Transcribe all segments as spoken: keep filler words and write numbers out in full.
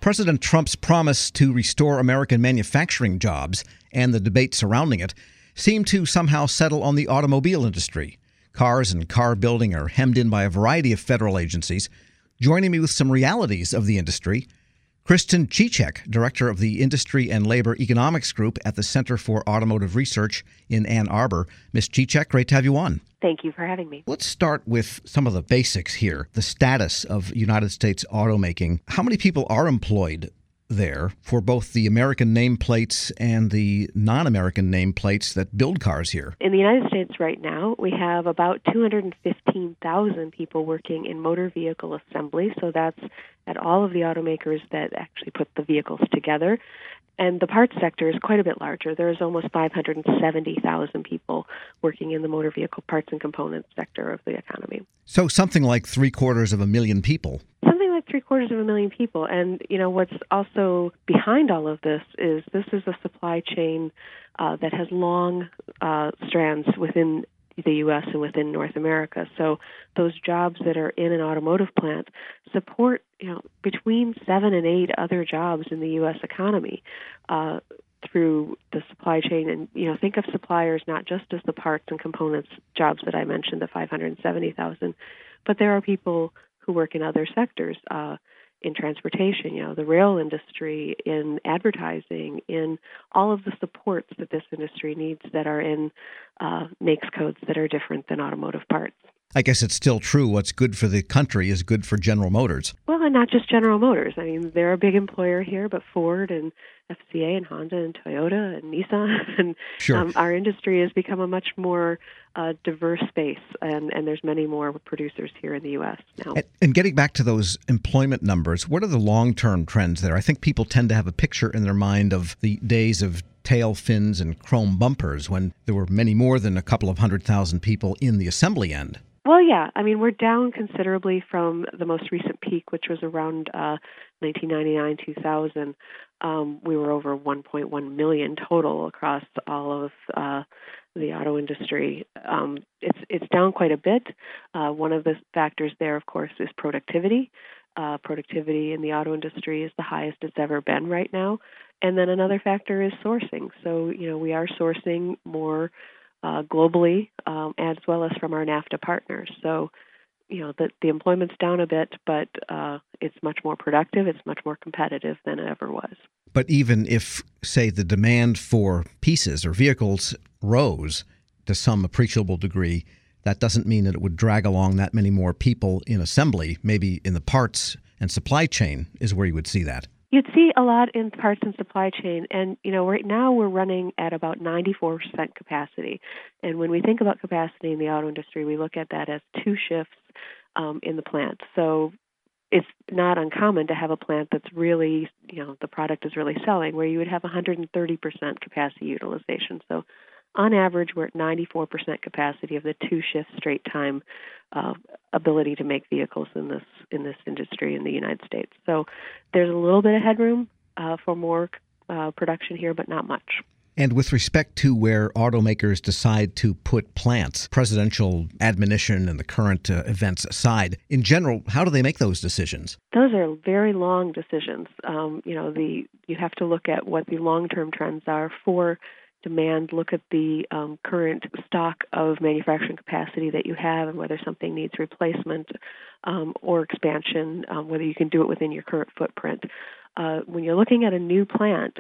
President Trump's promise to restore American manufacturing jobs and the debate surrounding it seem to somehow settle on the automobile industry. Cars and car building are hemmed in by a variety of federal agencies. Joining me with some realities of the industry, Kristen Cicek, director of the Industry and Labor Economics Group at the Center for Automotive Research in Ann Arbor. Miz Cicek, great to have you on. Thank you for having me. Let's start with some of the basics here. The status of United States automaking. How many people are employed there for both the American nameplates and the non-American nameplates that build cars here? In the United States right now, we have about two hundred fifteen thousand people working in motor vehicle assembly. So that's at all of the automakers that actually put the vehicles together. And the parts sector is quite a bit larger. There's almost five hundred seventy thousand people working in the motor vehicle parts and components sector of the economy. So something like three quarters of a million people. Something like three quarters of a million people. And, you know, what's also behind all of this is this is a supply chain uh, that has long uh, strands within the U S and within North America. So those jobs that are in an automotive plant support, you know, between seven and eight other jobs in the U S economy uh, through the supply chain. And, you know, think of suppliers not just as the parts and components jobs that I mentioned, the five hundred seventy thousand, but there are people who work in other sectors, uh, in transportation, you know, the rail industry, in advertising, in all of the supports that this industry needs that are in uh, makes codes that are different than automotive parts. I guess it's still true. What's good for the country is good for General Motors. Well, and not just General Motors. I mean, they're a big employer here, but Ford and F C A and Honda and Toyota and Nissan and sure. um, our industry has become a much more uh, diverse space, and, and there's many more producers here in the U S now. And, and getting back to those employment numbers, what are the long-term trends there? I think people tend to have a picture in their mind of the days of tail fins and chrome bumpers when there were many more than a couple of hundred thousand people in the assembly end. Well, yeah. I mean, we're down considerably from the most recent peak, which was around uh, nineteen ninety-nine, two thousand. Um, we were over one point one million total across all of uh, the auto industry. Um, it's it's down quite a bit. Uh, one of the factors there, of course, is productivity. Uh, productivity in the auto industry is the highest it's ever been right now. And then another factor is sourcing. So, you know, we are sourcing more Uh, globally, um, as well as from our NAFTA partners. So, you know, the, the employment's down a bit, but uh, it's much more productive, it's much more competitive than it ever was. But even if, say, the demand for pieces or vehicles rose to some appreciable degree, that doesn't mean that it would drag along that many more people in assembly. Maybe in the parts and supply chain is where you would see that. You'd see a lot in parts and supply chain. And, you know, right now we're running at about ninety-four percent capacity. And when we think about capacity in the auto industry, we look at that as two shifts um, in the plant. So it's not uncommon to have a plant that's really, you know, the product is really selling, where you would have one hundred thirty percent capacity utilization. So on average, we're at ninety-four percent capacity of the two-shift straight time uh, ability to make vehicles in this in this industry in the United States. So there's a little bit of headroom uh, for more uh, production here, but not much. And with respect to where automakers decide to put plants, presidential admonition and the current uh, events aside, in general, how do they make those decisions? Those are very long decisions. Um, you know, the you have to look at what the long-term trends are for demand, look at the um, current stock of manufacturing capacity that you have and whether something needs replacement um, or expansion, um, whether you can do it within your current footprint. Uh, when you're looking at a new plant,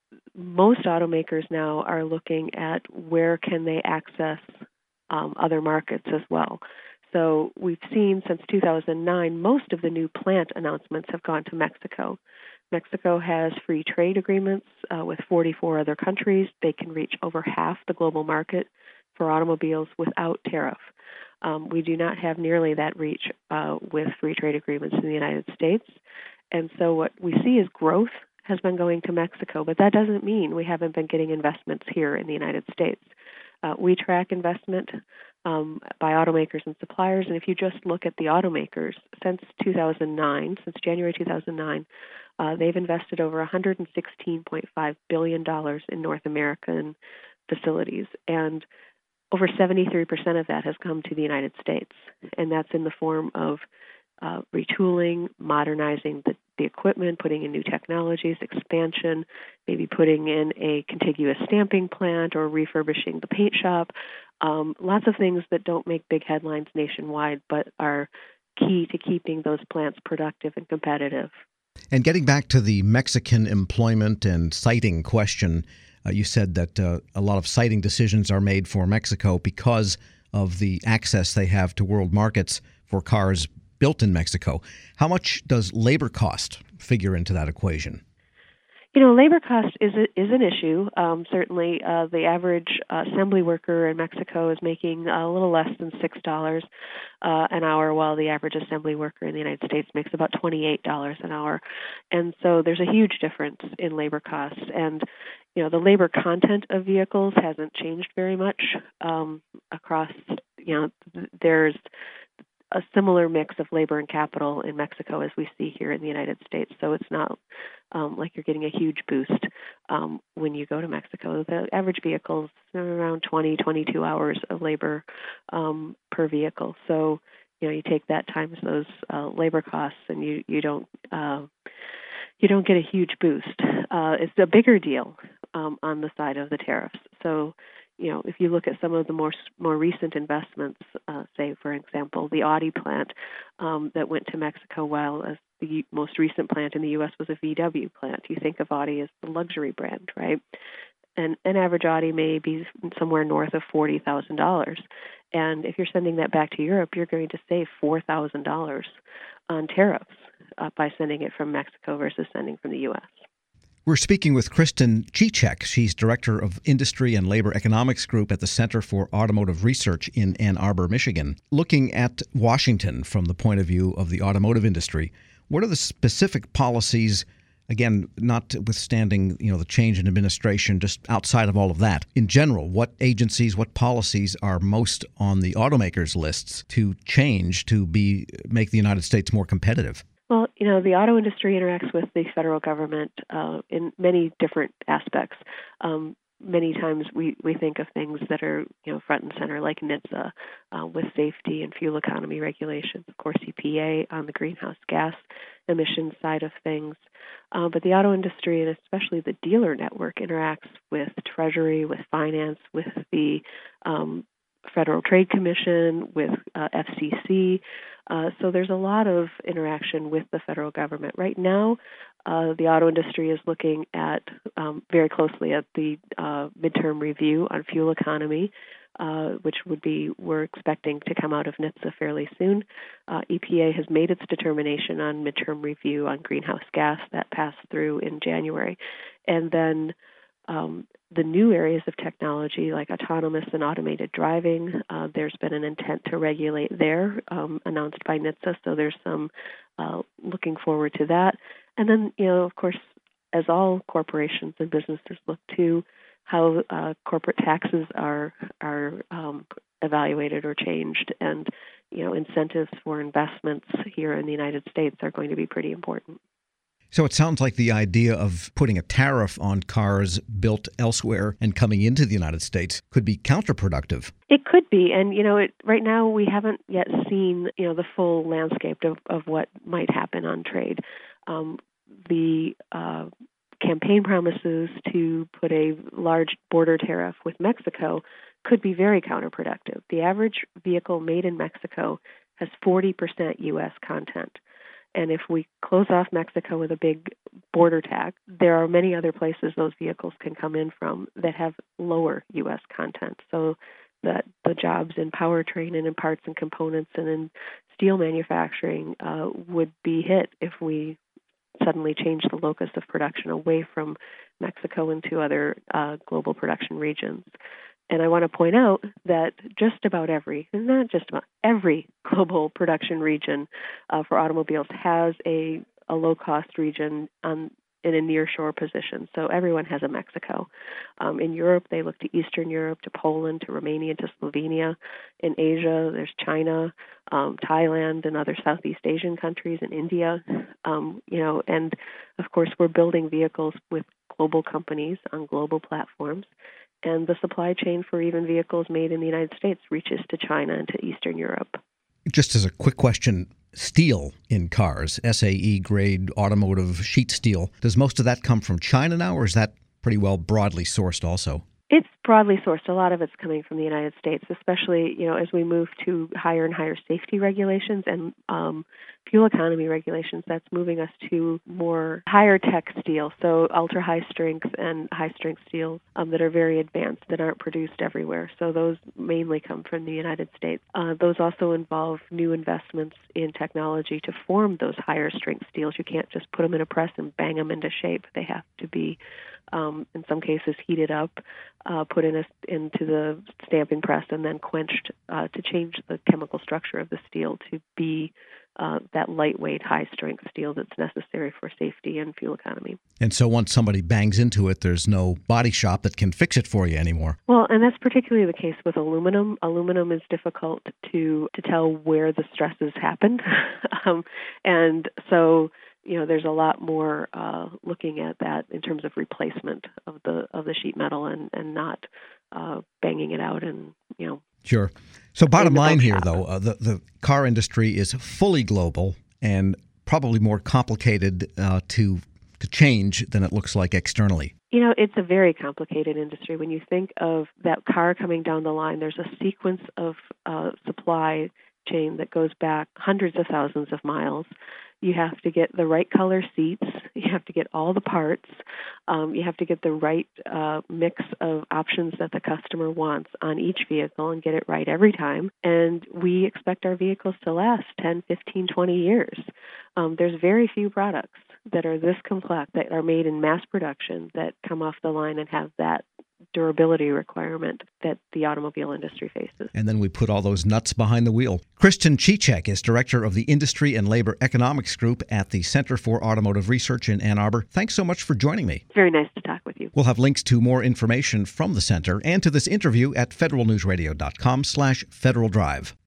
most automakers now are looking at where can they access um, other markets as well. So we've seen since two thousand nine, most of the new plant announcements have gone to Mexico. Mexico has free trade agreements uh, with forty-four other countries. They can reach over half the global market for automobiles without tariff. Um, we do not have nearly that reach uh, with free trade agreements in the United States. And so what we see is growth has been going to Mexico, but that doesn't mean we haven't been getting investments here in the United States. Uh, we track investment um, by automakers and suppliers, and if you just look at the automakers, since two thousand nine, since January two thousand nine, uh, they've invested over one hundred sixteen point five billion dollars in North American facilities, and over seventy-three percent of that has come to the United States, and that's in the form of uh, retooling, modernizing the, the equipment, putting in new technologies, expansion, maybe putting in a contiguous stamping plant or refurbishing the paint shop. Um, lots of things that don't make big headlines nationwide, but are key to keeping those plants productive and competitive. And getting back to the Mexican employment and siting question, uh, you said that uh, a lot of siting decisions are made for Mexico because of the access they have to world markets for cars built in Mexico. How much does labor cost figure into that equation? You know, labor cost is a, is an issue. Um, certainly, uh, the average uh, assembly worker in Mexico is making a little less than six dollars uh, an hour, while the average assembly worker in the United States makes about twenty-eight dollars an hour. And so there's a huge difference in labor costs. And, you know, the labor content of vehicles hasn't changed very much um, across, you know, there's a similar mix of labor and capital in Mexico as we see here in the United States. So it's not um, like you're getting a huge boost um, when you go to Mexico. The average vehicle is around twenty, twenty-two hours of labor um, per vehicle. So, you know, you take that times those uh, labor costs, and you you don't uh, you don't get a huge boost. Uh, it's a bigger deal um, on the side of the tariffs. So, you know, if you look at some of the more more recent investments, uh, say, for example, the Audi plant um, that went to Mexico, while as the most recent plant in the U S was a V W plant. You think of Audi as the luxury brand, right? And an average Audi may be somewhere north of forty thousand dollars. And if you're sending that back to Europe, you're going to save four thousand dollars on tariffs uh, by sending it from Mexico versus sending from the U S. We're speaking with Kristen Cicek. She's Director of Industry and Labor Economics Group at the Center for Automotive Research in Ann Arbor, Michigan. Looking at Washington from the point of view of the automotive industry, what are the specific policies, again, notwithstanding, you know, the change in administration, just outside of all of that, in general, what agencies, what policies are most on the automakers' lists to change to be make the United States more competitive? Well, you know, the auto industry interacts with the federal government uh, in many different aspects. Um, many times we, we think of things that are, you know, front and center, like NHTSA uh, with safety and fuel economy regulations, of course, E P A on the greenhouse gas emissions side of things. Uh, but the auto industry, and especially the dealer network, interacts with Treasury, with finance, with the um, Federal Trade Commission, with uh, F C C. Uh, so there's a lot of interaction with the federal government. Right now, uh, the auto industry is looking at um, very closely at the uh, midterm review on fuel economy, uh, which would be, we're expecting to come out of NHTSA fairly soon. Uh, E P A has made its determination on midterm review on greenhouse gas that passed through in January. And then Um, the new areas of technology like autonomous and automated driving, uh, there's been an intent to regulate there um, announced by NHTSA, so there's some uh, looking forward to that. And then, you know, of course, as all corporations and businesses look to how uh, corporate taxes are are um, evaluated or changed, and, you know, incentives for investments here in the United States are going to be pretty important. So it sounds like the idea of putting a tariff on cars built elsewhere and coming into the United States could be counterproductive. It could be. And, you know, it, right now we haven't yet seen, you know, the full landscape of, of what might happen on trade. Um, the uh, campaign promises to put a large border tariff with Mexico could be very counterproductive. The average vehicle made in Mexico has forty percent U S content. And if we close off Mexico with a big border tax, there are many other places those vehicles can come in from that have lower U S content. So that the jobs in powertrain and in parts and components and in steel manufacturing uh, would be hit if we suddenly change the locus of production away from Mexico into other uh, global production regions. And I want to point out that just about every, not just about every global production region uh, for automobiles has a, a low-cost region on, in a nearshore position. So everyone has a Mexico. Um, in Europe, they look to Eastern Europe, to Poland, to Romania, to Slovenia. In Asia, there's China, um, Thailand, and other Southeast Asian countries, and India. Um, you know, and of course, we're building vehicles with global companies on global platforms. And the supply chain for even vehicles made in the United States reaches to China and to Eastern Europe. Just as a quick question, steel in cars, S A E grade automotive sheet steel. Does most of that come from China now, or is that pretty well broadly sourced also? It's broadly sourced. A lot of it's coming from the United States, especially, you know, as we move to higher and higher safety regulations and um, fuel economy regulations. That's moving us to more higher tech steel, so ultra high strength and high strength steels um, that are very advanced that aren't produced everywhere. So those mainly come from the United States. Uh, those also involve new investments in technology to form those higher strength steels. You can't just put them in a press and bang them into shape. They have to be Um, in some cases, heated up, uh, put in a, into the stamping press, and then quenched uh, to change the chemical structure of the steel to be uh, that lightweight, high-strength steel that's necessary for safety and fuel economy. And so once somebody bangs into it, there's no body shop that can fix it for you anymore. Well, and that's particularly the case with aluminum. Aluminum is difficult to, to tell where the stresses happened. um, and so... You know, there's a lot more uh, looking at that in terms of replacement of the of the sheet metal and and not uh, banging it out and you know. Sure. So bottom line here, shop. though, uh, the the car industry is fully global and probably more complicated uh, to to change than it looks like externally. You know, it's a very complicated industry. When you think of that car coming down the line, there's a sequence of uh, supply chain that goes back hundreds of thousands of miles. You have to get the right color seats. You have to get all the parts. Um, you have to get the right uh, mix of options that the customer wants on each vehicle and get it right every time. And we expect our vehicles to last ten, fifteen, twenty years. Um, there's very few products that are this complex, that are made in mass production, that come off the line and have that durability requirement that the automobile industry faces. And then we put all those nuts behind the wheel. Kristen Chichek is director of the Industry and Labor Economics Group at the Center for Automotive Research in Ann Arbor. Thanks so much for joining me. Very nice to talk with you. We'll have links to more information from the center and to this interview at federal news radio dot com slash Federal Drive.